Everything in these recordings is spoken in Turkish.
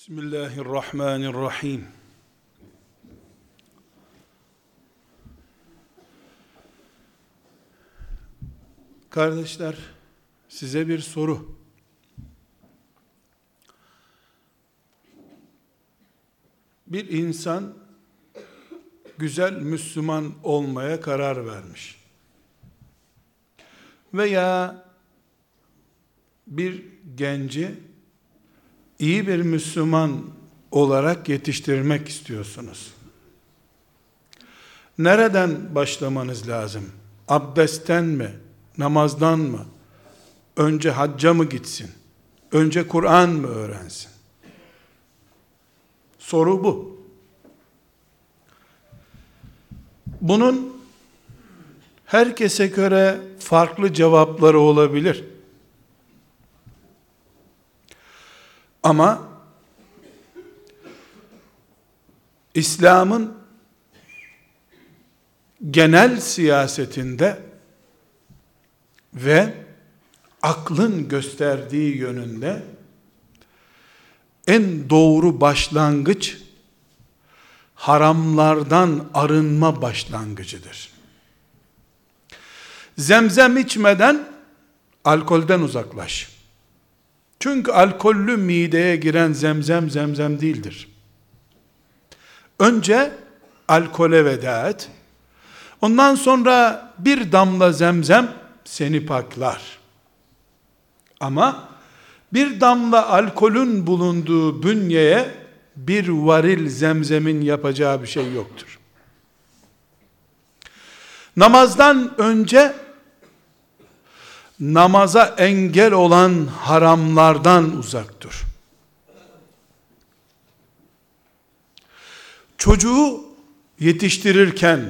Bismillahirrahmanirrahim. Kardeşler, size bir soru. Bir insan güzel Müslüman olmaya karar vermiş. Veya bir genci iyi bir Müslüman olarak yetiştirmek istiyorsunuz. Nereden başlamanız lazım? Abdestten mi? Namazdan mı? Önce hacca mı gitsin? Önce Kur'an mı öğrensin? Soru bu. Bunun herkese göre farklı cevapları olabilir. Ama İslam'ın genel siyasetinde ve aklın gösterdiği yönünde en doğru başlangıç haramlardan arınma başlangıcıdır. Zemzem içmeden alkolden uzaklaş. Çünkü alkollü mideye giren zemzem zemzem değildir. Önce alkole veda et. Ondan sonra bir damla zemzem seni paklar. Ama bir damla alkolün bulunduğu bünyeye bir varil zemzemin yapacağı bir şey yoktur. Namazdan önce namaza engel olan haramlardan uzak dur. Çocuğu yetiştirirken,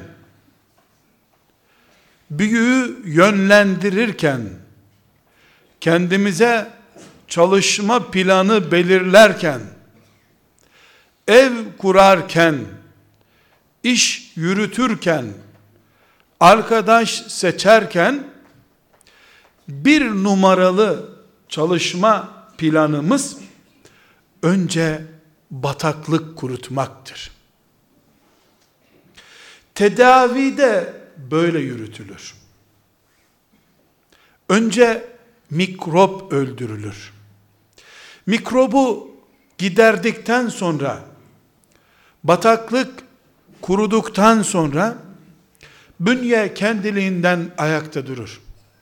büyüğü yönlendirirken, kendimize çalışma planı belirlerken, ev kurarken, iş yürütürken, arkadaş seçerken, bir numaralı çalışma planımız önce bataklık kurutmaktır. Tedavi de böyle yürütülür. Önce mikrop öldürülür. Mikrobu giderdikten sonra, bataklık kuruduktan sonra, bünye kendiliğinden ayakta durur.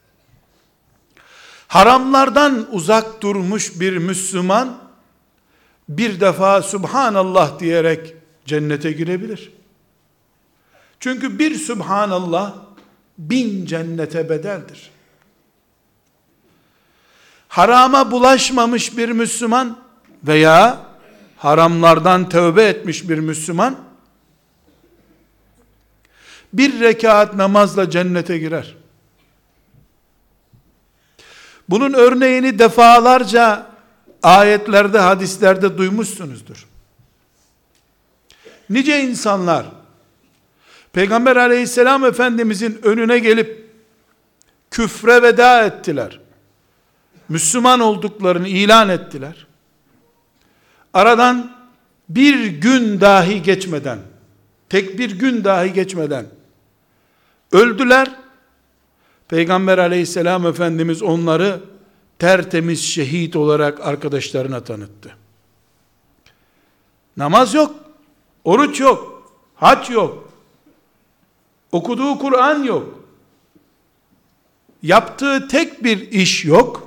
Haramlardan uzak durmuş bir Müslüman, bir defa Subhanallah diyerek cennete girebilir. Çünkü bir Subhanallah 1000 cennete bedeldir. Harama bulaşmamış bir Müslüman veya haramlardan tövbe etmiş bir Müslüman, bir rekat namazla cennete girer. Bunun örneğini defalarca ayetlerde, hadislerde duymuşsunuzdur. Nice insanlar Peygamber aleyhisselam efendimizin önüne gelip küfre veda ettiler. Müslüman olduklarını ilan ettiler. Aradan bir gün dahi geçmeden, tek bir gün dahi geçmeden öldüler. Peygamber aleyhisselam efendimiz onları tertemiz şehit olarak arkadaşlarına tanıttı. Namaz yok, oruç yok, hac yok, okuduğu Kur'an yok, yaptığı tek bir iş yok.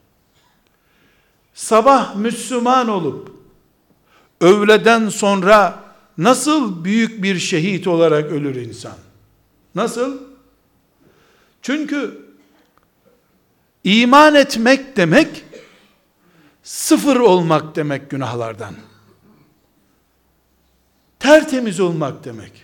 Sabah Müslüman olup öğleden sonra nasıl büyük bir şehit olarak ölür insan? Nasıl? Çünkü iman etmek demek, sıfır olmak demek günahlardan. Tertemiz olmak demek.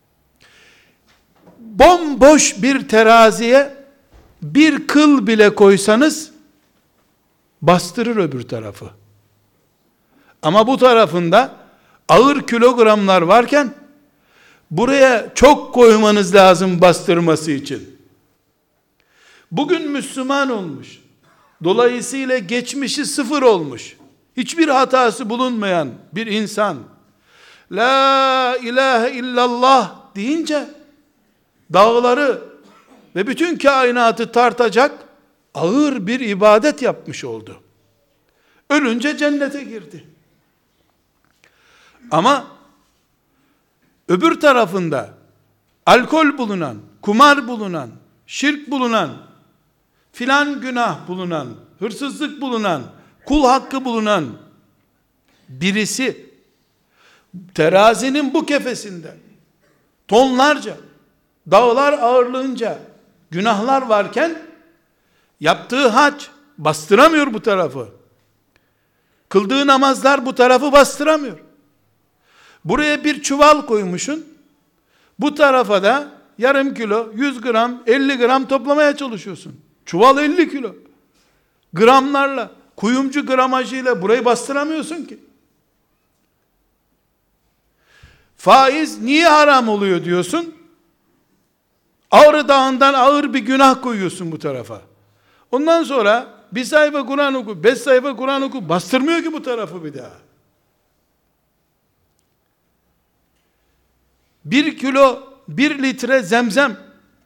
Bomboş bir teraziye bir kıl bile koysanız, bastırır öbür tarafı. Ama bu tarafında ağır kilogramlar varken, buraya çok koymanız lazım bastırması için. Bugün Müslüman olmuş. Dolayısıyla geçmişi sıfır olmuş. hiçbir hatası bulunmayan bir insan, La ilahe illallah deyince, dağları ve bütün kainatı tartacak ağır bir ibadet yapmış oldu. Ölünce cennete girdi. Ama öbür tarafında alkol bulunan, kumar bulunan, şirk bulunan, filan günah bulunan, hırsızlık bulunan, kul hakkı bulunan birisi terazinin bu kefesinde tonlarca, dağlar ağırlığınca günahlar varken yaptığı hac bastıramıyor bu tarafı. Kıldığı namazlar bu tarafı bastıramıyor. Buraya bir çuval koymuşsun, bu tarafa da yarım kilo, 100 gram, 50 gram toplamaya çalışıyorsun. Çuval 50 kilo. Gramlarla, kuyumcu gramajıyla burayı bastıramıyorsun ki. Faiz niye haram oluyor diyorsun? Ağrı Dağı'ndan ağır bir günah koyuyorsun bu tarafa. Ondan sonra bir sayfa Kur'an oku, 5 sayfa Kur'an oku, bastırmıyor ki bu tarafı bir daha. 1 kilo, 1 litre zemzem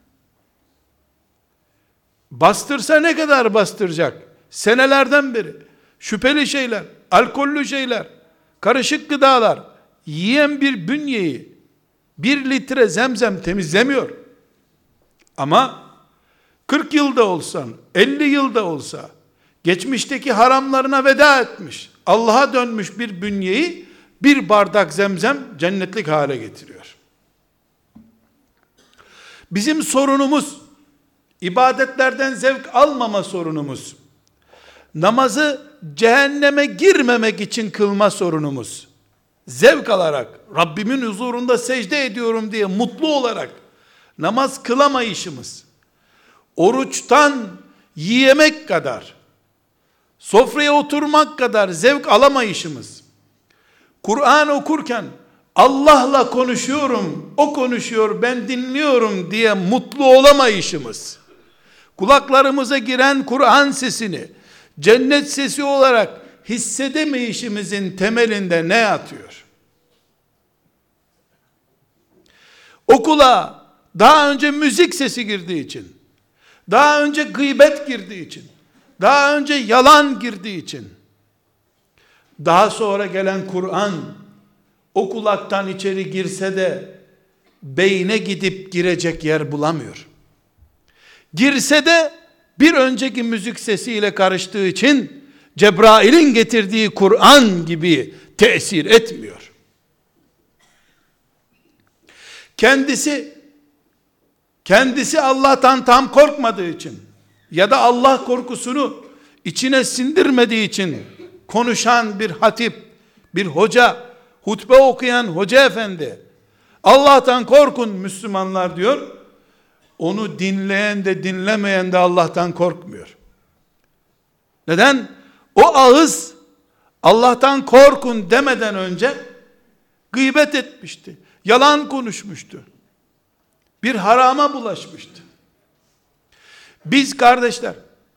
bastırsa ne kadar bastıracak? Senelerden beri şüpheli şeyler, alkollü şeyler, karışık gıdalar yiyen bir bünyeyi 1 litre zemzem temizlemiyor. Ama 40 yılda olsan, 50 yılda olsa, geçmişteki haramlarına veda etmiş, Allah'a dönmüş bir bünyeyi bir bardak zemzem cennetlik hale getiriyor. Bizim sorunumuz, ibadetlerden zevk almama sorunumuz, namazı cehenneme girmemek için kılma sorunumuz, zevk alarak, Rabbimin huzurunda secde ediyorum diye mutlu olarak namaz kılamayışımız, oruçtan yiyemek kadar, sofraya oturmak kadar zevk alamayışımız, Kur'an okurken Allah'la konuşuyorum, o konuşuyor, ben dinliyorum diye mutlu olamayışımız, kulaklarımıza giren Kur'an sesini cennet sesi olarak hissedemeyişimizin temelinde ne yatıyor? Okula daha önce müzik sesi girdiği için, daha önce gıybet girdiği için, daha önce yalan girdiği için, daha sonra gelen Kur'an o kulaktan içeri girse de beyne gidip girecek yer bulamıyor. Girse de bir önceki müzik sesiyle karıştığı için Cebrail'in getirdiği Kur'an gibi tesir etmiyor. Kendisi Allah'tan tam korkmadığı için ya da Allah korkusunu içine sindirmediği için konuşan bir hatip, bir hoca, hutbe okuyan hoca efendi, Allah'tan korkun Müslümanlar diyor. Onu dinleyen de dinlemeyen de Allah'tan korkmuyor. Neden? O ağız Allah'tan korkun demeden önce gıybet etmişti. Yalan konuşmuştu. Bir harama bulaşmıştı. Biz kardeşler,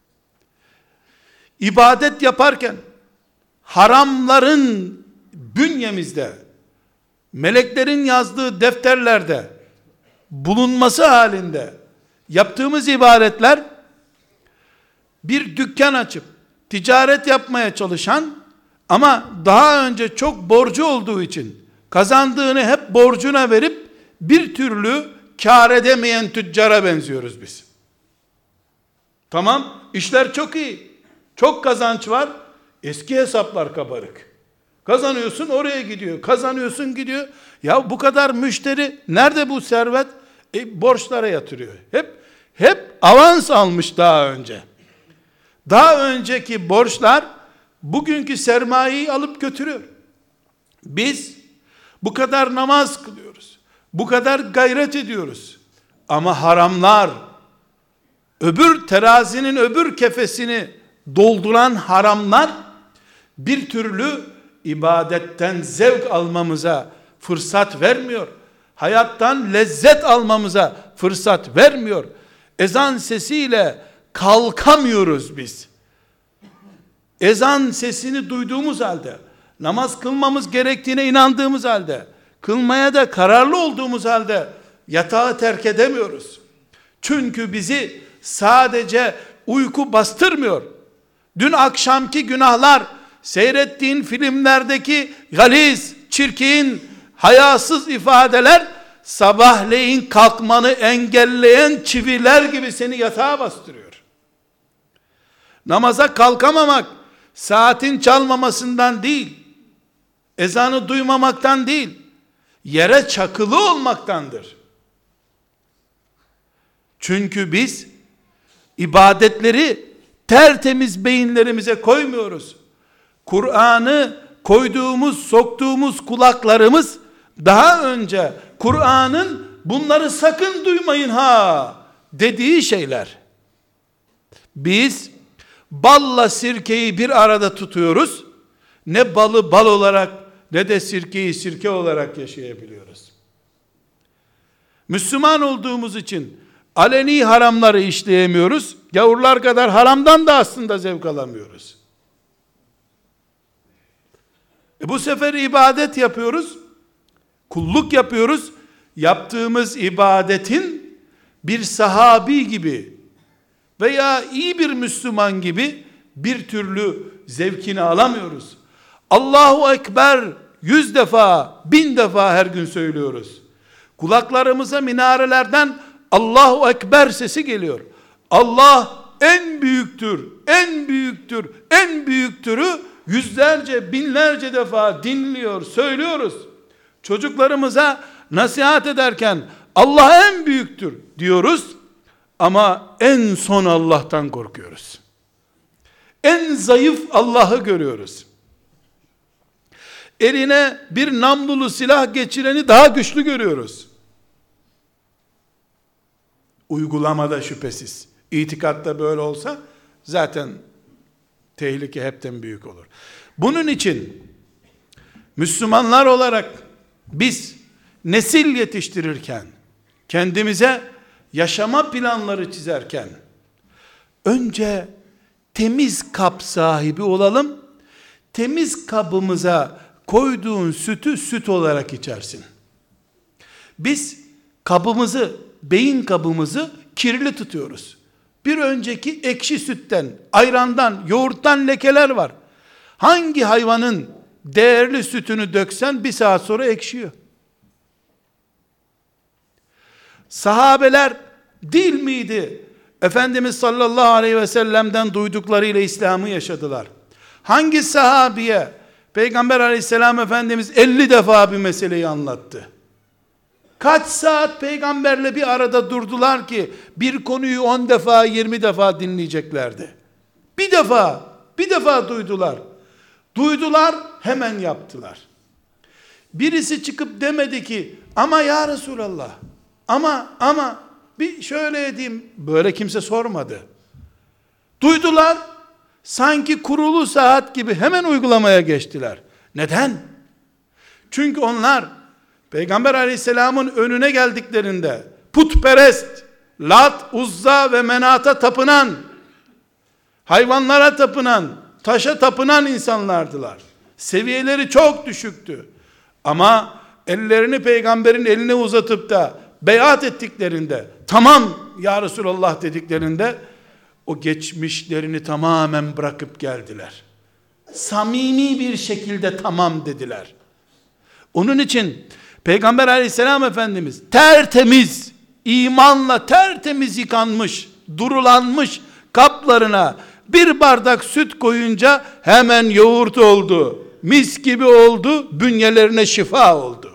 ibadet yaparken haramların bünyemizde, meleklerin yazdığı defterlerde bulunması halinde yaptığımız ibadetler, bir dükkan açıp ticaret yapmaya çalışan ama daha önce çok borcu olduğu için kazandığını hep borcuna verip bir türlü kar edemeyen tüccara benziyoruz biz. Tamam, işler çok iyi, çok kazanç var, eski hesaplar kabarık. Kazanıyorsun oraya gidiyor, kazanıyorsun gidiyor. Ya bu kadar müşteri, nerede bu servet? Borçlara yatırıyor. Hep avans almış daha önce. Daha önceki borçlar bugünkü sermayeyi alıp götürüyor. Biz bu kadar namaz kılıyoruz, bu kadar gayret ediyoruz. Ama haramlar, öbür terazinin öbür kefesini dolduran haramlar bir türlü ibadetten zevk almamıza fırsat vermiyor. Hayattan lezzet almamıza fırsat vermiyor. Ezan sesiyle kalkamıyoruz biz. ezan sesini duyduğumuz halde, namaz kılmamız gerektiğine inandığımız halde, kılmaya da kararlı olduğumuz halde yatağı terk edemiyoruz. Çünkü bizi sadece uyku bastırmıyor. Dün akşamki günahlar, seyrettiğin filmlerdeki galiz, çirkin, hayasız ifadeler, sabahleyin kalkmanı engelleyen çiviler gibi seni yatağa bastırıyor. Namaza kalkamamak, saatin çalmamasından değil, ezanı duymamaktan değil, yere çakılı olmaktandır. Çünkü biz ibadetleri tertemiz beyinlerimize koymuyoruz. Kur'an'ı koyduğumuz, soktuğumuz kulaklarımız daha önce Kur'an'ın bunları sakın duymayın ha dediği şeyler. Biz balla sirkeyi bir arada tutuyoruz. Ne balı bal olarak ne de sirkeyi sirke olarak yaşayabiliyoruz. Müslüman olduğumuz için aleni haramları işleyemiyoruz. Gavurlar kadar haramdan da aslında zevk alamıyoruz. Bu sefer ibadet yapıyoruz. Kulluk yapıyoruz. Yaptığımız ibadetin bir sahabi gibi veya iyi bir Müslüman gibi bir türlü zevkini alamıyoruz. Allahu Ekber 100 defa, 1000 defa her gün söylüyoruz. Kulaklarımıza minarelerden Allahu Ekber sesi geliyor. Allah en büyüktür, en büyüktür, en büyüktürü yüzlerce, binlerce defa dinliyor, söylüyoruz. Çocuklarımıza nasihat ederken Allah en büyüktür diyoruz ama en son Allah'tan korkuyoruz. En zayıf Allah'ı görüyoruz. Eline bir namlulu silah geçireni daha güçlü görüyoruz. Uygulamada şüphesiz. İtikatta böyle olsa zaten tehlike hepten büyük olur. Bunun için Müslümanlar olarak biz nesil yetiştirirken, kendimize yaşama planları çizerken önce temiz kap sahibi olalım. Temiz kabımıza koyduğun sütü süt olarak içersin. Biz kabımızı, beyin kabımızı kirli tutuyoruz. Bir önceki ekşi sütten, ayrandan, yoğurttan lekeler var. Hangi hayvanın değerli sütünü döksen bir saat sonra ekşiyor. Sahabeler değil miydi? Efendimiz sallallahu aleyhi ve sellem'den duyduklarıyla İslam'ı yaşadılar. Hangi sahabiye Peygamber aleyhisselam Efendimiz 50 defa bir meseleyi anlattı? Kaç saat peygamberle bir arada durdular ki bir konuyu 10 defa 20 defa dinleyeceklerdi. Bir defa duydular. Duydular, hemen yaptılar. Birisi çıkıp demedi ki ama ya Resulallah ama bir şöyle edeyim, böyle kimse sormadı. Duydular, sanki kurulu saat gibi hemen uygulamaya geçtiler. Neden? Çünkü onlar Peygamber aleyhisselamın önüne geldiklerinde putperest, Lat, Uzza ve Menat'a tapınan, hayvanlara tapınan, taşa tapınan insanlardılar. Seviyeleri çok düşüktü. Ama ellerini peygamberin eline uzatıp da beyat ettiklerinde, tamam ya Resulallah dediklerinde, o geçmişlerini tamamen bırakıp geldiler. Samimi bir şekilde tamam dediler. Onun için Peygamber aleyhisselam Efendimiz tertemiz, imanla tertemiz yıkanmış, durulanmış kaplarına bir bardak süt koyunca hemen yoğurt oldu, mis gibi oldu, bünyelerine şifa oldu.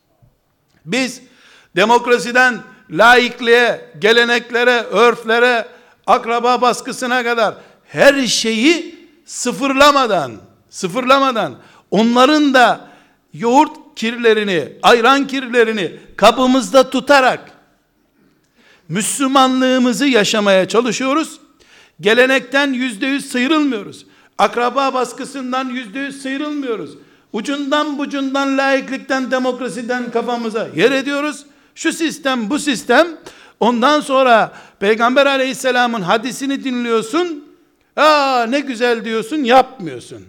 Biz demokrasiden laikliğe, geleneklere, örflere, akraba baskısına kadar her şeyi sıfırlamadan onların da yoğurt kirlerini, ayran kirlerini kabımızda tutarak Müslümanlığımızı yaşamaya çalışıyoruz. Gelenekten %100 sıyrılmıyoruz. Akraba baskısından %100 sıyrılmıyoruz. Ucundan bucundan laiklikten, demokrasiden kafamıza yer ediyoruz. Şu sistem, bu sistem. Ondan sonra Peygamber aleyhisselamın hadisini dinliyorsun. Ne güzel diyorsun, yapmıyorsun.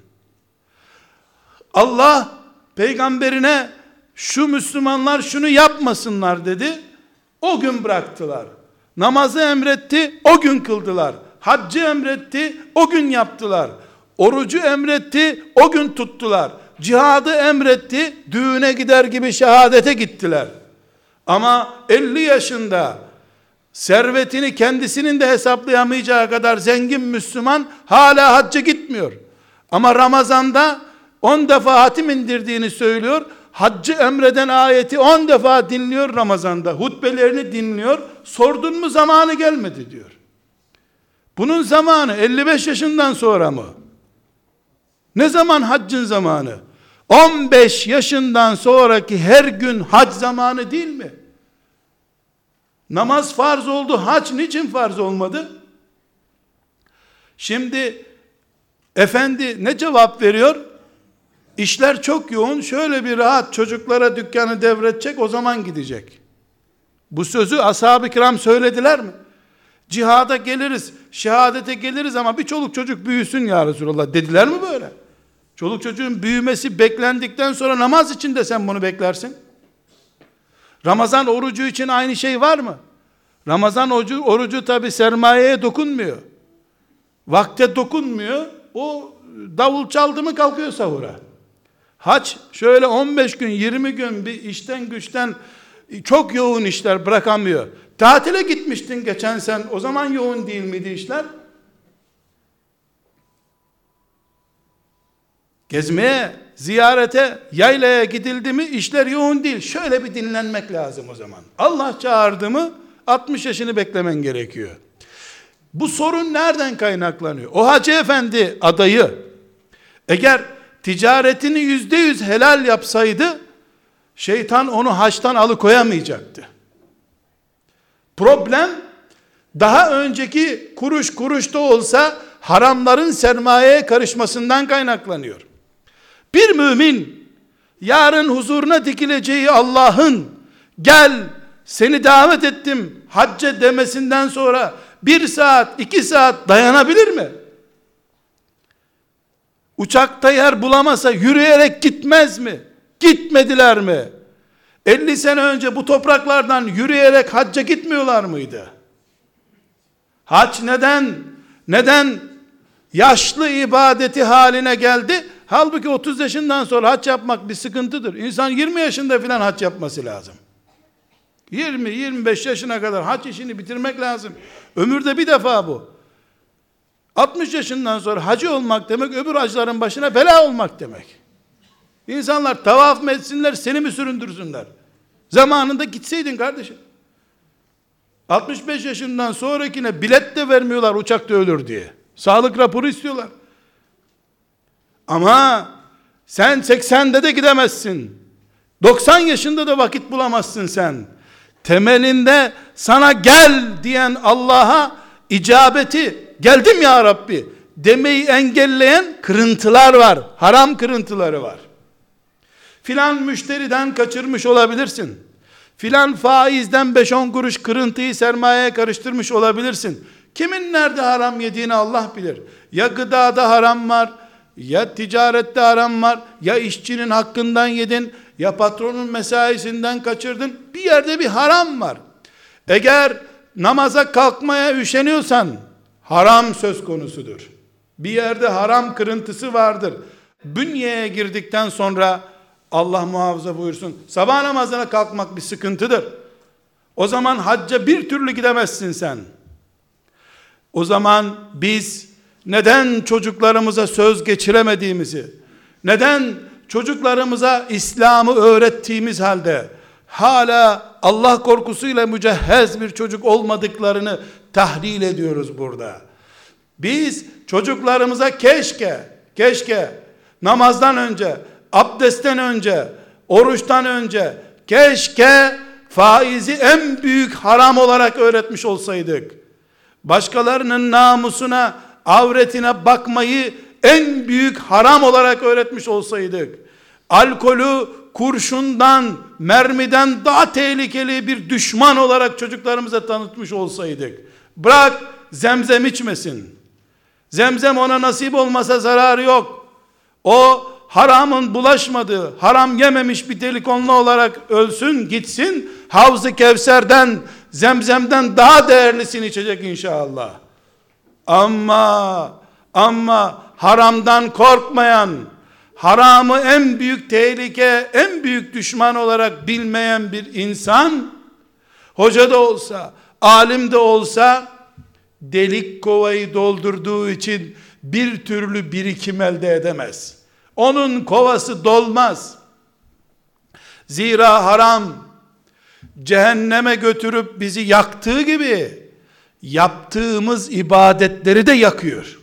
Allah peygamberine şu Müslümanlar şunu yapmasınlar dedi. O gün bıraktılar. Namazı emretti, o gün kıldılar. Haccı emretti, o gün yaptılar. Orucu emretti, o gün tuttular. Cihadı emretti, düğüne gider gibi şehadete gittiler. Ama 50 yaşında servetini kendisinin de hesaplayamayacağı kadar zengin Müslüman hala hacca gitmiyor. Ama Ramazan'da 10 defa hatim indirdiğini söylüyor. Haccı emreden ayeti 10 defa dinliyor Ramazan'da. Hutbelerini dinliyor. Sordun mu zamanı gelmedi diyor. Bunun zamanı 55 yaşından sonra mı? Ne zaman haccın zamanı? 15 yaşından sonraki her gün hac zamanı değil mi? Namaz farz oldu, hac niçin farz olmadı? Şimdi efendi ne cevap veriyor? İşler çok yoğun, şöyle bir rahat çocuklara dükkanı devredecek, o zaman gidecek. Bu sözü ashab-ı kiram söylediler mi? Cihada geliriz, şehadete geliriz ama bir çoluk çocuk büyüsün ya Resulallah dediler mi böyle? Çoluk çocuğun büyümesi beklendikten sonra namaz için de sen bunu beklersin. Ramazan orucu için aynı şey var mı? Ramazan orucu tabi sermayeye dokunmuyor. Vakte dokunmuyor. O davul çaldı mı kalkıyor sahura. Hac şöyle 15 gün 20 gün bir işten güçten çok yoğun işler bırakamıyor. Tatile gitmiştin geçen sen, o zaman yoğun değil miydi işler? Gezmeye, ziyarete, yaylaya gidildi mi işler yoğun değil. Şöyle bir dinlenmek lazım o zaman. Allah çağırdı mı 60 yaşını beklemen gerekiyor. Bu sorun nereden kaynaklanıyor? O hacı efendi adayı eğer ticaretini %100 helal yapsaydı şeytan onu haçtan alıkoyamayacaktı. Problem daha önceki kuruş kuruşta olsa haramların sermayeye karışmasından kaynaklanıyor. Bir mümin yarın huzuruna dikileceği Allah'ın gel seni davet ettim hacca demesinden sonra 1 saat 2 saat dayanabilir mi? Uçakta yer bulamasa yürüyerek gitmez mi? Gitmediler mi? 50 sene önce bu topraklardan yürüyerek hacca gitmiyorlar mıydı? Hac neden yaşlı ibadeti haline geldi? Halbuki 30 yaşından sonra hac yapmak bir sıkıntıdır. İnsan 20 yaşında filan hac yapması lazım. 20-25 yaşına kadar hac işini bitirmek lazım. Ömürde bir defa bu. 60 yaşından sonra hacı olmak demek öbür hacıların başına bela olmak demek. İnsanlar tavaf mı etsinler, seni mi süründürsünler? Zamanında gitseydin kardeşim. 65 yaşından sonrakine bilet de vermiyorlar uçakta ölür diye. Sağlık raporu istiyorlar. Ama sen 80'de de gidemezsin. 90 yaşında da vakit bulamazsın sen. Temelinde sana gel diyen Allah'a icabeti, geldim ya Rabbi demeyi engelleyen kırıntılar var. Haram kırıntıları var. Filan müşteriden kaçırmış olabilirsin. Filan faizden 5-10 kuruş kırıntıyı sermayeye karıştırmış olabilirsin. Kimin nerede haram yediğini Allah bilir. Ya gıdada haram var, ya ticarette haram var, ya işçinin hakkından yedin, ya patronun mesaisinden kaçırdın. Bir yerde bir haram var. Eğer namaza kalkmaya üşeniyorsan haram söz konusudur. Bir yerde haram kırıntısı vardır. Bünyeye girdikten sonra Allah muhafaza buyursun, sabah namazına kalkmak bir sıkıntıdır. O zaman hacca bir türlü gidemezsin sen. O zaman biz neden çocuklarımıza söz geçiremediğimizi, neden çocuklarımıza İslam'ı öğrettiğimiz halde hala Allah korkusuyla mücehhez bir çocuk olmadıklarını tahlil ediyoruz burada. Biz çocuklarımıza keşke namazdan önce, abdestten önce, oruçtan önce keşke faizi en büyük haram olarak öğretmiş olsaydık. Başkalarının namusuna, avretine bakmayı en büyük haram olarak öğretmiş olsaydık. Alkolü kurşundan, mermiden daha tehlikeli bir düşman olarak çocuklarımıza tanıtmış olsaydık. Bırak zemzem içmesin. Zemzem ona nasip olmasa zararı yok. O haramın bulaşmadığı, haram yememiş bir delikanlı olarak ölsün gitsin, Havz-ı Kevser'den, Zemzem'den daha değerlisini içecek inşallah. Ama haramdan korkmayan, haramı en büyük tehlike, en büyük düşman olarak bilmeyen bir insan, hoca da olsa, alim de olsa, delik kovayı doldurduğu için bir türlü birikim elde edemez. Onun kovası dolmaz. Zira haram cehenneme götürüp bizi yaktığı gibi yaptığımız ibadetleri de yakıyor.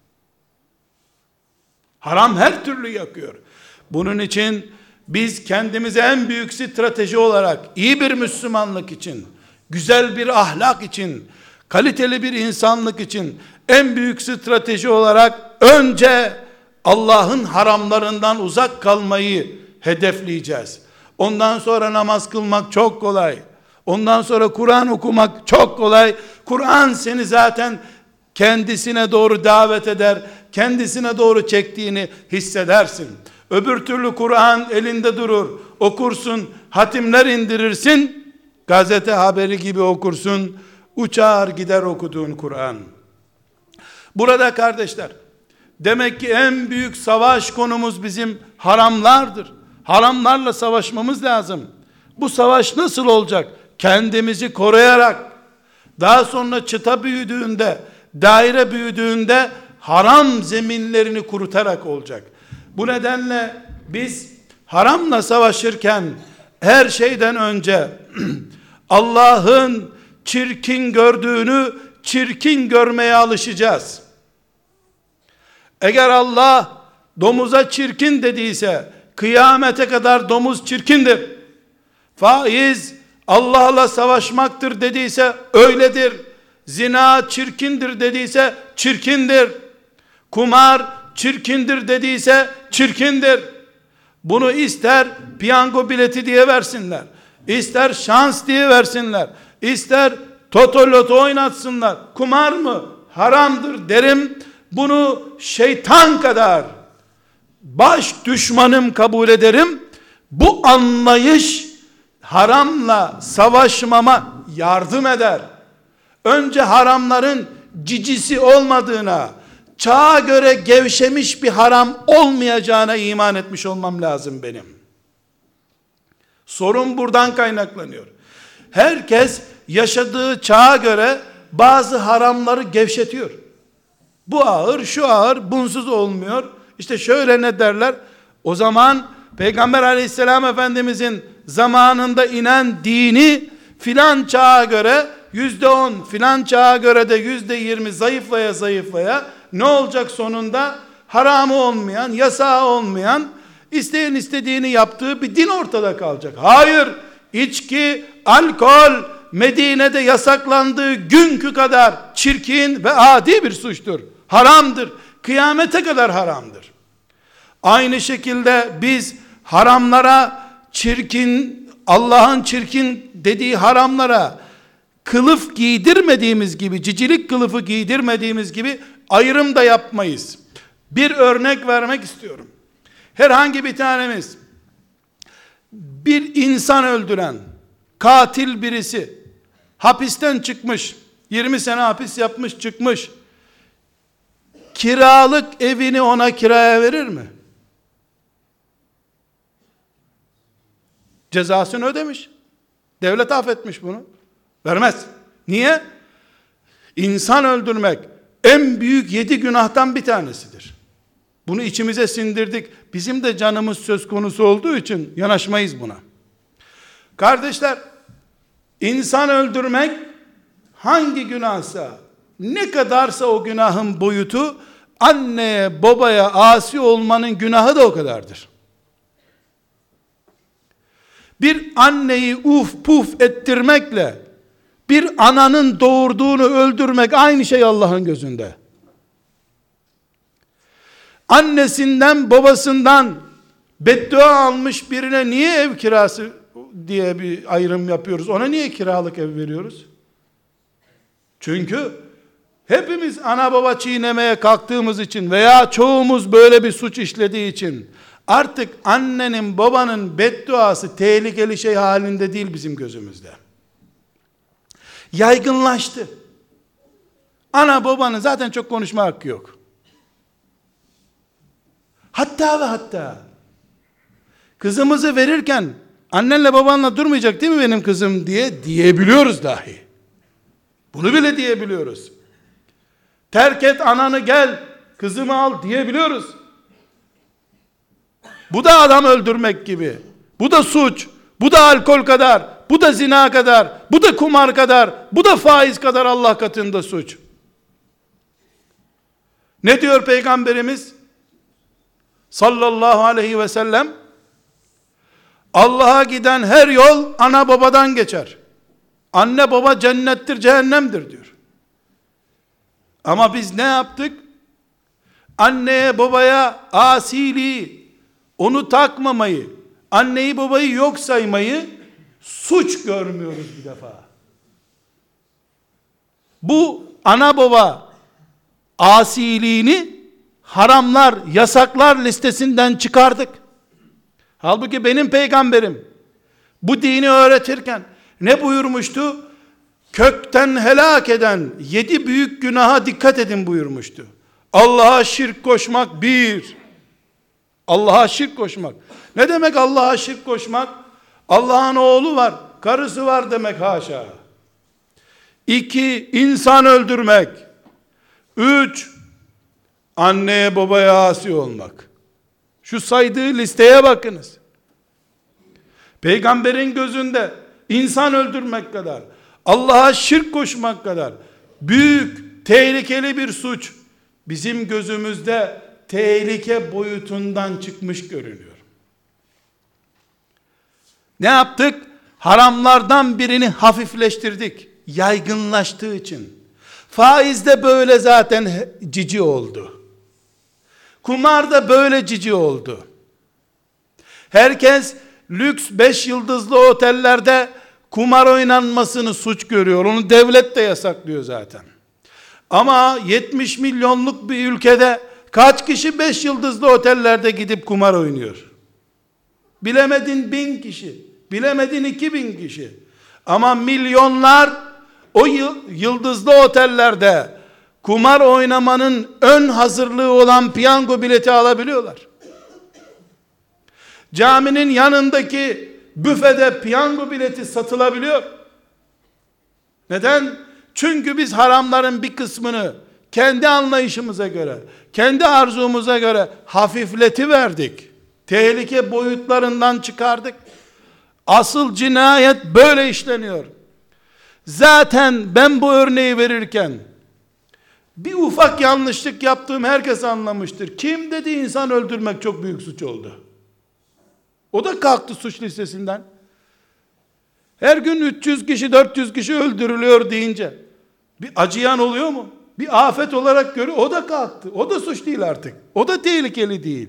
Haram her türlü yakıyor. Bunun için biz kendimize en büyük strateji olarak iyi bir Müslümanlık için, güzel bir ahlak için, kaliteli bir insanlık için en büyük strateji olarak önce Allah'ın haramlarından uzak kalmayı hedefleyeceğiz. Ondan sonra namaz kılmak çok kolay. Ondan sonra Kur'an okumak çok kolay. Kur'an seni zaten kendisine doğru davet eder. Kendisine doğru çektiğini hissedersin. Öbür türlü Kur'an elinde durur. Okursun, hatimler indirirsin. Gazete haberi gibi okursun. Uçar gider okuduğun Kur'an. Burada kardeşler, demek ki en büyük savaş konumuz bizim haramlardır. Haramlarla savaşmamız lazım. Bu savaş nasıl olacak? Kendimizi koruyarak, daha sonra çıta büyüdüğünde, daire büyüdüğünde haram zeminlerini kurutarak olacak. Bu nedenle biz haramla savaşırken her şeyden önce Allah'ın çirkin gördüğünü çirkin görmeye alışacağız. Eğer Allah domuza çirkin dediyse kıyamete kadar domuz çirkindir. Faiz Allah'la savaşmaktır dediyse öyledir. Zina çirkindir dediyse çirkindir. Kumar çirkindir dediyse çirkindir. Bunu ister piyango bileti diye versinler, ister şans diye versinler, ister toto loto oynatsınlar. Kumar mı? Haramdır derim. Bunu şeytan kadar baş düşmanım kabul ederim. Bu anlayış haramla savaşmama yardım eder. Önce haramların cicisi olmadığına, çağa göre gevşemiş bir haram olmayacağına iman etmiş olmam lazım benim. Sorun buradan kaynaklanıyor. Herkes yaşadığı çağa göre bazı haramları gevşetiyor. Bu ağır, şu ağır, bunsuz olmuyor. İşte şöyle ne derler? O zaman Peygamber aleyhisselam efendimizin zamanında inen dini filan çağa göre %10, filan çağa göre de %20 zayıflaya zayıflaya ne olacak sonunda? Haramı olmayan, yasağı olmayan, isteyen istediğini yaptığı bir din ortada kalacak. Hayır, içki, alkol Medine'de yasaklandığı günkü kadar çirkin ve adi bir suçtur. Haramdır. Kıyamete kadar haramdır. Aynı şekilde biz haramlara çirkin, Allah'ın çirkin dediği haramlara kılıf giydirmediğimiz gibi, cicilik kılıfı giydirmediğimiz gibi ayrım da yapmayız. Bir örnek vermek istiyorum. Herhangi bir tanemiz bir insan öldüren katil birisi hapisten çıkmış, 20 sene hapis yapmış çıkmış, kiralık evini ona kiraya verir mi? Cezasını ödemiş. Devlet affetmiş bunu. Vermez. Niye? İnsan öldürmek en büyük 7 günahtan bir tanesidir. Bunu içimize sindirdik. Bizim de canımız söz konusu olduğu için yanaşmayız buna. Kardeşler, insan öldürmek hangi günahsa, ne kadarsa o günahın boyutu, anneye babaya asi olmanın günahı da o kadardır. Bir anneyi uf puf ettirmekle bir ananın doğurduğunu öldürmek aynı şey Allah'ın gözünde. Annesinden babasından beddua almış birine niye ev kirası diye bir ayrım yapıyoruz? Ona niye kiralık ev veriyoruz? Çünkü Hepimiz ana baba çiğnemeye kalktığımız için veya çoğumuz böyle bir suç işlediği için artık annenin babanın bedduası tehlikeli şey halinde değil bizim gözümüzde. Yaygınlaştı. Ana babanın zaten çok konuşma hakkı yok. Hatta ve hatta kızımızı verirken annenle babanla durmayacak değil mi benim kızım diyebiliyoruz dahi. Bunu bile diyebiliyoruz. Terk et ananı gel kızımı al diyebiliyoruz. Bu da adam öldürmek gibi. Bu da suç. Bu da alkol kadar. Bu da zina kadar. Bu da kumar kadar. Bu da faiz kadar Allah katında suç. Ne diyor Peygamberimiz? Sallallahu aleyhi ve sellem, Allah'a giden her yol ana babadan geçer. Anne baba cennettir, cehennemdir diyor. Ama biz ne yaptık? Anneye babaya asiliği, onu takmamayı, anneyi babayı yok saymayı suç görmüyoruz bir defa. Bu ana baba asiliğini haramlar, yasaklar listesinden çıkardık. Halbuki benim peygamberim bu dini öğretirken ne buyurmuştu? Kökten helak eden 7 büyük günaha dikkat edin buyurmuştu. Allah'a şirk koşmak bir. Allah'a şirk koşmak. Ne demek Allah'a şirk koşmak? Allah'ın oğlu var, karısı var demek haşa. 2, insan öldürmek. 3, anneye babaya asi olmak. Şu saydığı listeye bakınız. Peygamberin gözünde insan öldürmek kadar, Allah'a şirk koşmak kadar büyük, tehlikeli bir suç bizim gözümüzde tehlike boyutundan çıkmış görünüyor. Ne yaptık? Haramlardan birini hafifleştirdik. Yaygınlaştığı için. Faiz de böyle zaten cici oldu. Kumar da böyle cici oldu. Herkes lüks 5 yıldızlı otellerde kumar oynanmasını suç görüyor. Onu devlet de yasaklıyor zaten. Ama 70 milyonluk bir ülkede kaç kişi 5 yıldızlı otellerde gidip kumar oynuyor? Bilemedin 1000 kişi, bilemedin 2000 kişi. Ama milyonlar o yıldızlı otellerde kumar oynamanın ön hazırlığı olan piyango bileti alabiliyorlar. Caminin yanındaki büfede piyango bileti satılabiliyor. Neden? Çünkü biz haramların bir kısmını kendi anlayışımıza göre, kendi arzumuza göre hafifletiverdik. Tehlike boyutlarından çıkardık. Asıl cinayet böyle işleniyor. Zaten ben bu örneği verirken bir ufak yanlışlık yaptığım herkes anlamıştır. Kim dedi insan öldürmek çok büyük suç oldu? O da kalktı suç listesinden. Her gün 300 kişi 400 kişi öldürülüyor deyince bir acıyan oluyor mu? Bir afet olarak görüyor. O da kalktı. O da suç değil artık. O da tehlikeli değil.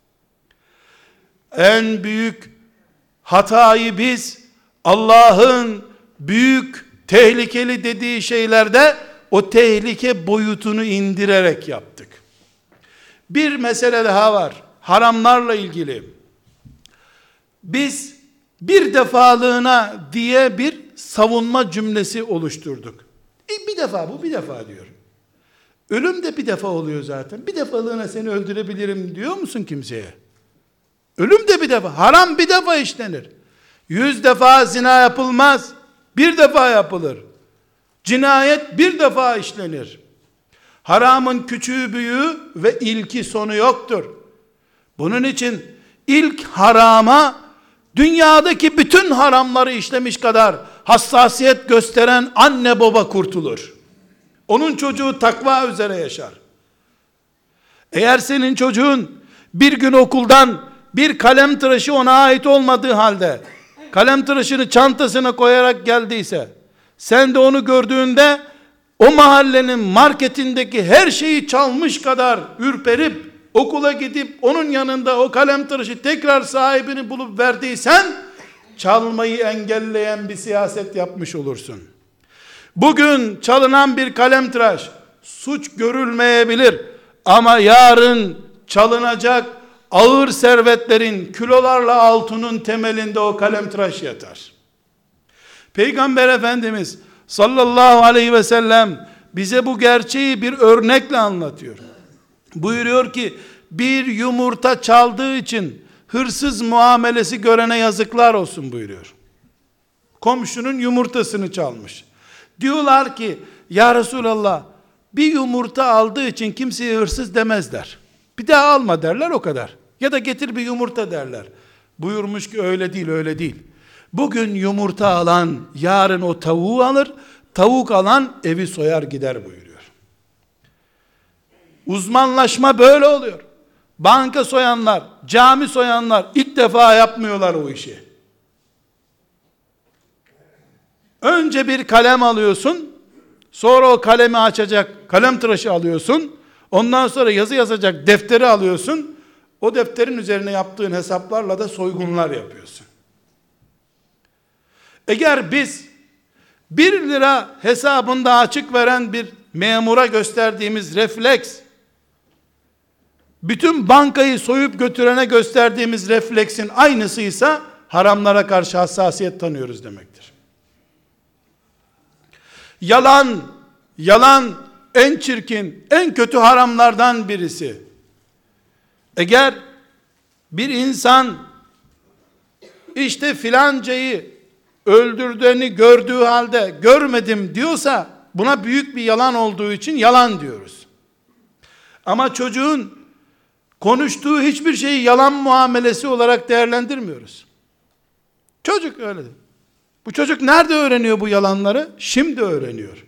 En büyük hatayı biz Allah'ın büyük tehlikeli dediği şeylerde o tehlike boyutunu indirerek yaptık. Bir mesele daha var. Haramlarla ilgili. Biz bir defalığına diye bir savunma cümlesi oluşturduk. Bir defa bu, bir defa diyor. Ölüm de bir defa oluyor zaten. Bir defalığına seni öldürebilirim diyor musun kimseye? Ölüm de bir defa. Haram bir defa işlenir. 100 defa zina yapılmaz. Bir defa yapılır. Cinayet bir defa işlenir. Haramın küçüğü büyüğü ve ilki sonu yoktur. Bunun için ilk harama dünyadaki bütün haramları işlemiş kadar hassasiyet gösteren anne baba kurtulur. Onun çocuğu takva üzere yaşar. Eğer senin çocuğun bir gün okuldan bir kalem tıraşı ona ait olmadığı halde kalem tıraşını çantasına koyarak geldiyse, sen de onu gördüğünde o mahallenin marketindeki her şeyi çalmış kadar ürperip okula gidip onun yanında o kalem tıraşı tekrar sahibini bulup verdiysen, çalmayı engelleyen bir siyaset yapmış olursun. Bugün çalınan bir kalemtıraş suç görülmeyebilir. Ama yarın çalınacak ağır servetlerin, kilolarla altının temelinde o kalemtıraş yatar. Peygamber Efendimiz sallallahu aleyhi ve sellem bize bu gerçeği bir örnekle anlatıyor. Buyuruyor ki, bir yumurta çaldığı için hırsız muamelesi görene yazıklar olsun buyuruyor. Komşunun yumurtasını çalmış. Diyorlar ki, ya Resulallah, bir yumurta aldığı için kimseye hırsız demezler. Bir daha alma derler, o kadar. Ya da getir bir yumurta derler. Buyurmuş ki öyle değil, öyle değil. Bugün yumurta alan yarın o tavuğu alır, tavuk alan evi soyar gider buyuruyor. Uzmanlaşma böyle oluyor. Banka soyanlar, cami soyanlar ilk defa yapmıyorlar o işi. Önce bir kalem alıyorsun, sonra o kalemi açacak kalem tıraşı alıyorsun, ondan sonra yazı yazacak defteri alıyorsun, o defterin üzerine yaptığın hesaplarla da soygunlar yapıyorsun. Eğer biz 1 lira hesabında açık veren bir memura gösterdiğimiz refleks, bütün bankayı soyup götürene gösterdiğimiz refleksin aynısıysa, haramlara karşı hassasiyet tanıyoruz demektir. Yalan en çirkin, en kötü haramlardan birisi. Eğer bir insan işte filancayı öldürdüğünü gördüğü halde görmedim diyorsa, buna büyük bir yalan olduğu için yalan diyoruz. Ama çocuğun konuştuğu hiçbir şeyi yalan muamelesi olarak değerlendirmiyoruz. Çocuk öyle. Bu çocuk nerede öğreniyor bu yalanları? Şimdi öğreniyor.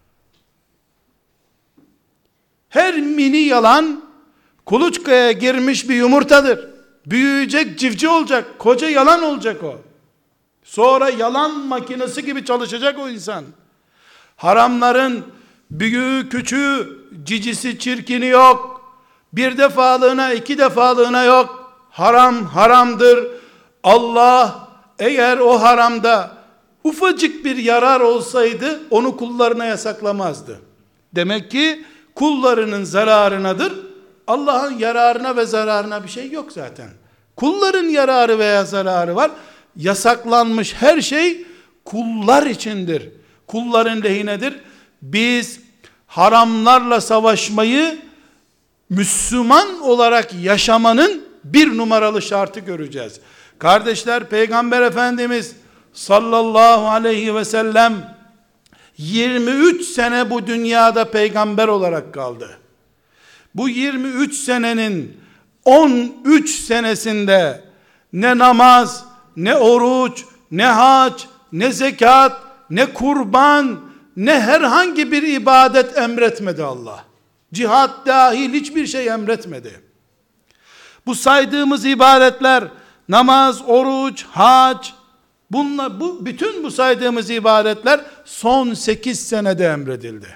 Her mini yalan kuluçkaya girmiş bir yumurtadır. Büyüyecek, civciv olacak, koca yalan olacak o. Sonra yalan makinesi gibi çalışacak o insan. Haramların büyüğü, küçüğü, cicisi, çirkini yok. Bir defalığına, 2 defalığına yok. Haram haramdır. Allah eğer o haramda ufacık bir yarar olsaydı onu kullarına yasaklamazdı. Demek ki kullarının zararınadır. Allah'ın yararına ve zararına bir şey yok zaten. Kulların yararı veya zararı var. Yasaklanmış her şey kullar içindir. Kulların lehinedir. Biz haramlarla savaşmayı Müslüman olarak yaşamanın bir numaralı şartı göreceğiz. Kardeşler, Peygamber Efendimiz sallallahu aleyhi ve sellem 23 sene bu dünyada peygamber olarak kaldı. Bu 23 senenin 13 senesinde ne namaz, ne oruç, ne hac, ne zekat, ne kurban, ne herhangi bir ibadet emretmedi Allah. Cihat dahil hiçbir şey emretmedi. Bu saydığımız ibadetler, namaz, oruç, hac, bütün bu saydığımız ibadetler son 8 senede emredildi.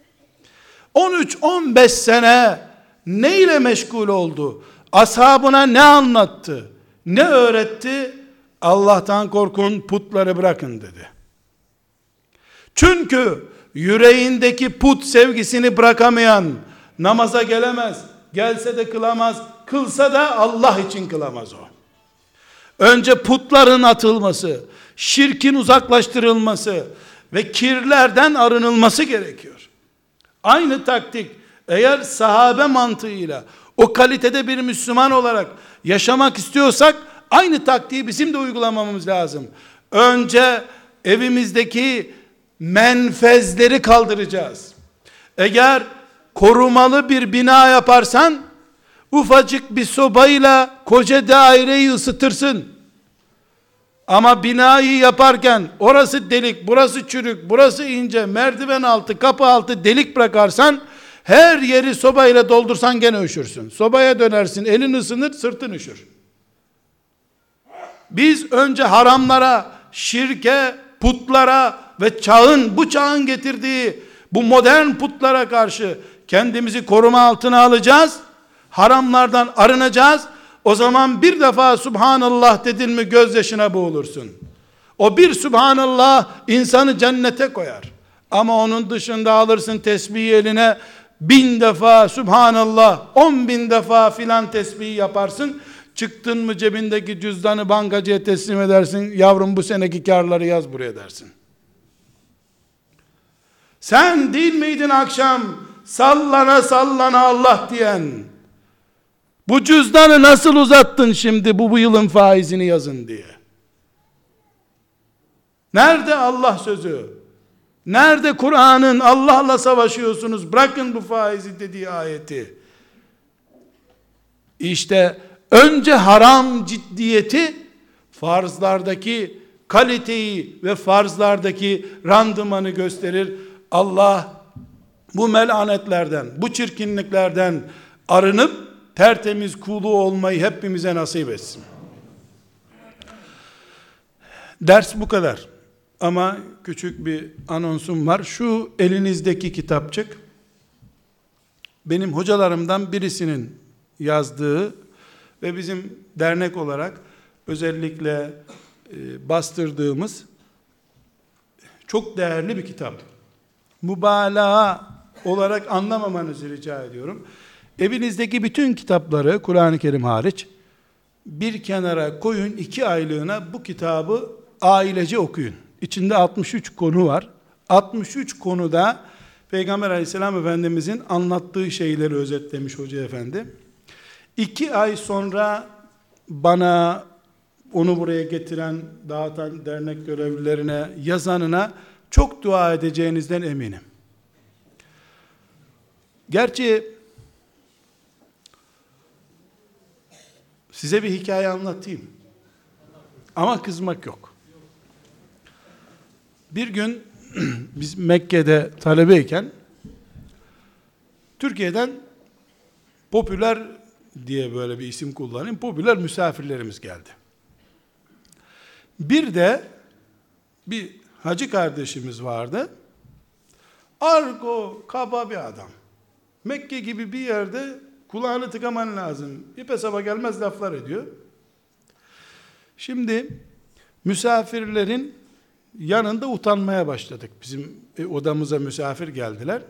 13-15 sene neyle meşgul oldu? Ashabına ne anlattı? Ne öğretti? Allah'tan korkun, putları bırakın dedi. Çünkü yüreğindeki put sevgisini bırakamayan namaza gelemez. Gelse de kılamaz. Kılsa da Allah için kılamaz o. Önce putların atılması, şirkin uzaklaştırılması ve kirlerden arınılması gerekiyor. Aynı taktik eğer sahabe mantığıyla o kalitede bir Müslüman olarak yaşamak istiyorsak aynı taktiği bizim de uygulamamız lazım. Önce evimizdeki menfezleri kaldıracağız. Eğer korumalı bir bina yaparsan ufacık bir sobayla koca daireyi ısıtırsın. Ama binayı yaparken orası delik, burası çürük, burası ince, merdiven altı, kapı altı delik bırakarsan her yeri sobayla doldursan gene üşürsün. Sobaya dönersin, elin ısınır, sırtın üşür. Biz önce haramlara, şirke, putlara ve bu çağın getirdiği bu modern putlara karşı kendimizi koruma altına alacağız. Haramlardan arınacağız. O zaman bir defa Subhanallah dedin mi gözyaşına boğulursun. O bir Subhanallah insanı cennete koyar. Ama onun dışında alırsın tesbihi eline, 1000 defa Subhanallah, 10.000 defa filan tesbihi yaparsın. Çıktın mı cebindeki cüzdanı bankacıya teslim edersin. Yavrum bu seneki karları yaz buraya dersin. Sen değil miydin akşam sallana sallana Allah diyen? Bu cüzdanı nasıl uzattın şimdi bu yılın faizini yazın diye? Nerede Allah sözü? Nerede Kur'an'ın Allah'la savaşıyorsunuz, bırakın bu faizi dediği ayeti? İşte önce haram ciddiyeti, farzlardaki kaliteyi ve farzlardaki randımanı gösterir. Allah bu melanetlerden, bu çirkinliklerden arınıp tertemiz kulu olmayı hepimize nasip etsin. Ders bu kadar. Ama küçük bir anonsum var. Şu elinizdeki kitapçık, benim hocalarımdan birisinin yazdığı ve bizim dernek olarak özellikle bastırdığımız çok değerli bir kitap. Mübalağa olarak anlamamanızı rica ediyorum. Evinizdeki bütün kitapları, Kur'an-ı Kerim hariç, bir kenara koyun, 2 aylığına bu kitabı ailece okuyun. İçinde 63 konu var. 63 konuda Peygamber aleyhisselam efendimizin anlattığı şeyleri özetlemiş hoca efendi. 2 ay sonra bana, onu buraya getiren, dağıtan dernek görevlilerine, yazanına çok dua edeceğinizden eminim. Gerçi size bir hikaye anlatayım. Ama kızmak yok. Bir gün biz Mekke'de talebeyken Türkiye'den popüler diye böyle bir isim kullanayım, popüler misafirlerimiz geldi. Bir de bir hacı kardeşimiz vardı. Argo, kaba bir adam. Mekke gibi bir yerde kulağını tıkaman lazım. İpe sapa gelmez laflar ediyor. Şimdi misafirlerin yanında utanmaya başladık. Bizim odamıza misafir geldiler.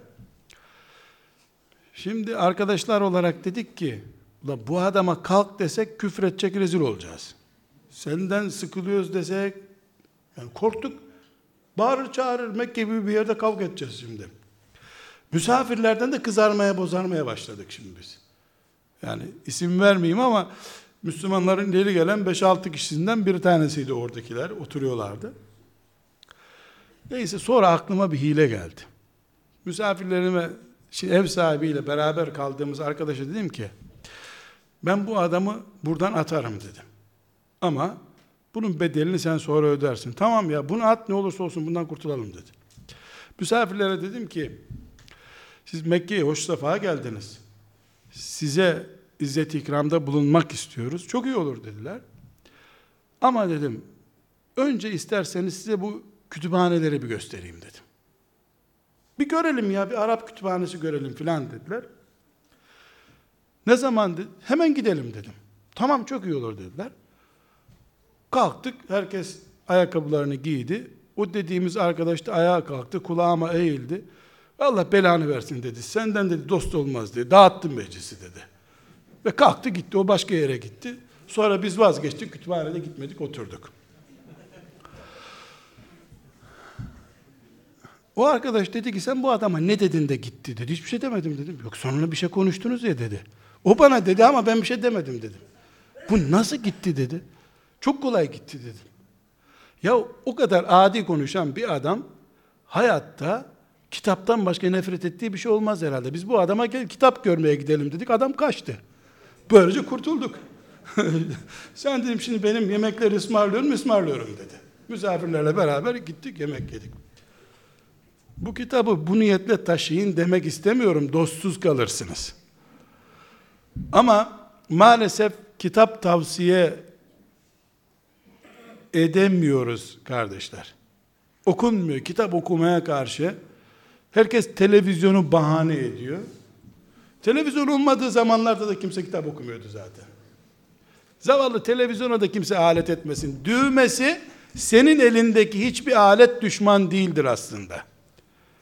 Şimdi arkadaşlar olarak dedik ki, bu adama kalk desek küfür edecek, rezil olacağız. Senden sıkılıyoruz desek, yani korktuk. Bağırır çağırır, Mekke gibi bir yerde kavga edeceğiz şimdi. Misafirlerden de kızarmaya bozarmaya başladık şimdi biz. Yani isim vermeyeyim ama Müslümanların ileri gelen 5-6 kişisinden bir tanesiydi oradakiler, oturuyorlardı. Neyse sonra aklıma bir hile geldi. Misafirlerime, ev sahibiyle beraber kaldığımız arkadaşa dedim ki, ben bu adamı buradan atarım dedim. Ama bunun bedelini sen sonra ödersin. Tamam ya, bunu at, ne olursa olsun bundan kurtulalım dedi. Misafirlere dedim ki, siz Mekke'ye hoş sefa geldiniz. Size izzet ikramda bulunmak istiyoruz. Çok iyi olur dediler. Ama dedim, önce isterseniz size bu kütüphaneleri bir göstereyim dedim. Bir görelim ya, bir Arap kütüphanesi görelim filan dediler. Ne zaman dedi? Hemen gidelim dedim. Tamam, çok iyi olur dediler. Kalktık, herkes ayakkabılarını giydi. O dediğimiz arkadaş da ayağa kalktı, kulağıma eğildi. Allah belanı versin dedi. Senden dedi dost olmaz dedi. Dağıttın meclisi dedi. Ve kalktı gitti. O başka yere gitti. Sonra biz vazgeçtik. Kütüphanede gitmedik, oturduk. O arkadaş dedi ki, sen bu adama ne dedin de gitti dedi. Hiçbir şey demedim dedim. Yok, sonuna bir şey konuştunuz ya dedi. O bana dedi ama ben bir şey demedim dedim. Bu nasıl gitti dedi. Çok kolay gitti dedim. Ya o kadar adi konuşan bir adam hayatta kitaptan başka nefret ettiği bir şey olmaz herhalde. Biz bu adama kitap görmeye gidelim dedik. Adam kaçtı. Böylece kurtulduk. Sen dedim şimdi benim yemekleri ısmarlıyorum dedi. Misafirlerle beraber gittik, yemek yedik. Bu kitabı bu niyetle taşıyın demek istemiyorum. Dostsuz kalırsınız. Ama maalesef kitap tavsiye edemiyoruz kardeşler. Okunmuyor. Kitap okumaya karşı herkes televizyonu bahane ediyor. Televizyon olmadığı zamanlarda da kimse kitap okumuyordu zaten. Zavallı televizyona da kimse alet etmesin. Düğmesi senin elindeki hiçbir alet düşman değildir aslında.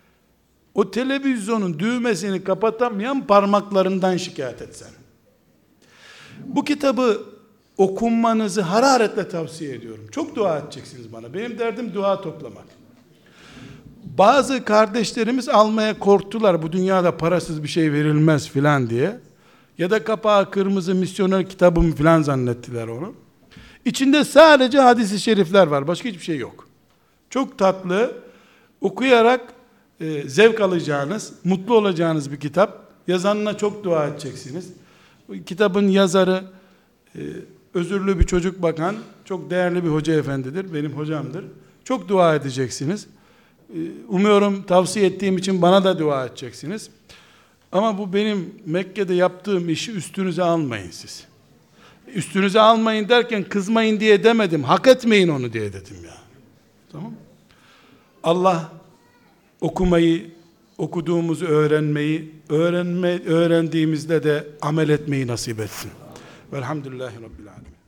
o televizyonun düğmesini kapatamayan parmaklarından şikayet etsen. Bu kitabı okunmanızı hararetle tavsiye ediyorum. Çok dua edeceksiniz bana. Benim derdim dua toplamak. Bazı kardeşlerimiz almaya korktular. Bu dünyada parasız bir şey verilmez filan diye. Ya da kapağı kırmızı misyoner kitabım filan zannettiler onu. İçinde sadece hadis-i şerifler var. Başka hiçbir şey yok. Çok tatlı, okuyarak zevk alacağınız, mutlu olacağınız bir kitap. Yazanına çok dua edeceksiniz. Bu kitabın yazarı özürlü bir çocuk bakan, çok değerli bir hoca efendidir. Benim hocamdır. Çok dua edeceksiniz. Umuyorum tavsiye ettiğim için bana da dua edeceksiniz. Ama bu benim Mekke'de yaptığım işi üstünüze almayın siz. Üstünüze almayın derken kızmayın diye demedim. Hak etmeyin onu diye dedim ya. Tamam? Allah okumayı, okuduğumuzu öğrenmeyi, öğrendiğimizde de amel etmeyi nasip etsin. Velhamdülillahi Rabbil Alemin.